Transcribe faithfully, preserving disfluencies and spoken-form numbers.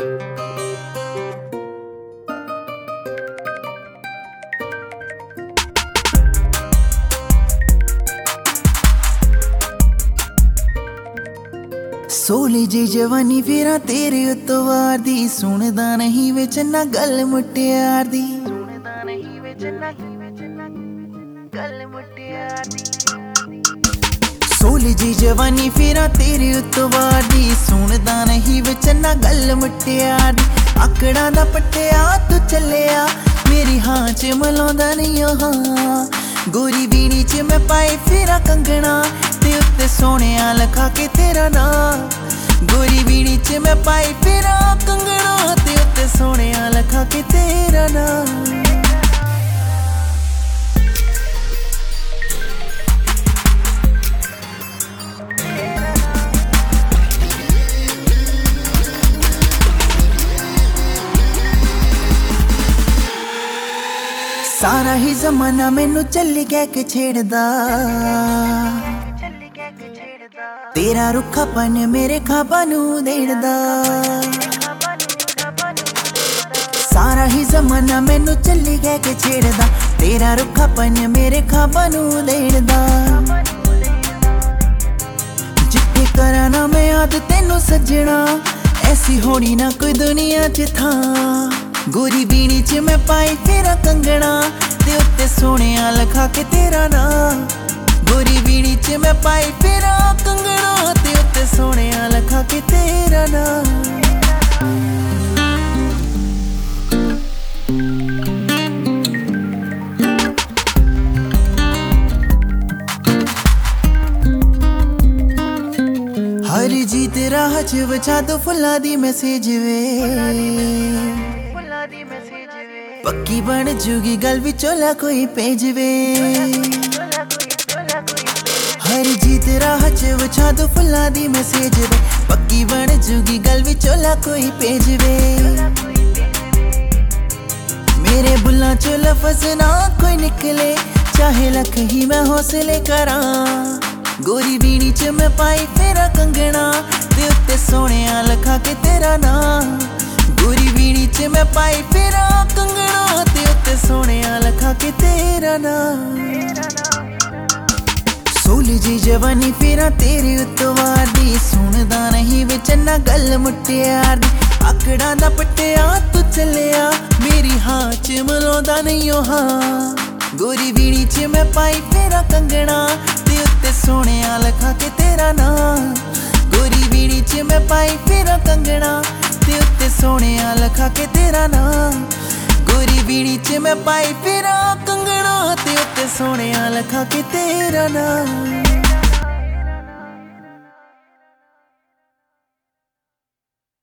सोली जी जवानी फेरा तेरे उत्तों वार दी, सुनदा नहीं विच ना गल मुटियार दी। सोली जी जवानी फेरा तेरे उत्तों वार दी, सुनदा नहीं विच ना गल मुटियार दी। आकड़ा दा पट्टिया तू चलिया मेरी हां च मलाउंदा नहीं ओ हां। गोरी बीनी च मैं पाए फेरा कंगना ते उत्ते सोहणिया लखा के तेरा नाम। गोरी बीनी च मैं पाई फेरा कंगना ते उत्ते सोहणिया लखा के तेरा नाम। सारा ही जमाना मैनू चली गया के छेड़दा, तेरा रुखापन मेरे खाबा नू देड़दा। सारा ही जमाना मैनू चली गया के छेड़दा, तेरा रुखापन मेरे खाबा नू देड़दा। जिथे करा ना मैं याद तेनू सजना, ऐसी होनी ना कोई दुनिया च था। गोरी बीनी च मैं पाई फेरा कंगना ते उत्ते सोहणिया लखा के तेरा नाम। गोरी बीनी च मैं पाई फेरा कंगना ते उत्ते सोहणिया लखा के तेरा नाम। हर जीत राह च बचा दो फुल्ला दी मैसेज वे, पक्की बन जूगी गल विचोला कोई भेज वे। हर जीत राह च बचा दो फुल्ला दी मैसेज वे, पक्की बन जूगी गल विचोला कोई भेज वे। मेरे बुल्ला चो लफज ना कोई निकले, चाहे लख ही मैं हौसले करा। गोरी बीनी च मैं पाई फेरा कंगना ते उत्ते सोहणिया लखा के तेरा नाम। गोरी बीनी च मैं पाई फेरा कंगना ते उत्ते सोहणिया लखा के तेरा नाम। सोली जी जवानी फेरा तेरे उत्तों वार दी, सुनदा नहीं विच ना गल मुटियार दी। आकड़ा दा पट्टिया तू चलिया मेरी हां च मलाउंदा नहीं ओ हां। गोरी बीनी च मैं पाई फेरा कंगना ते उत्ते सोहणिया लखा के तेरा नाम। गोरी बीनी च मैं पाई फेरा कंगना ते उत्ते सोहणिया लखा के तेरा नाम। गोरी बीनी च मैं पाई फेरा कंगना ते उत्ते सोहणिया लखा के तेरा नाम।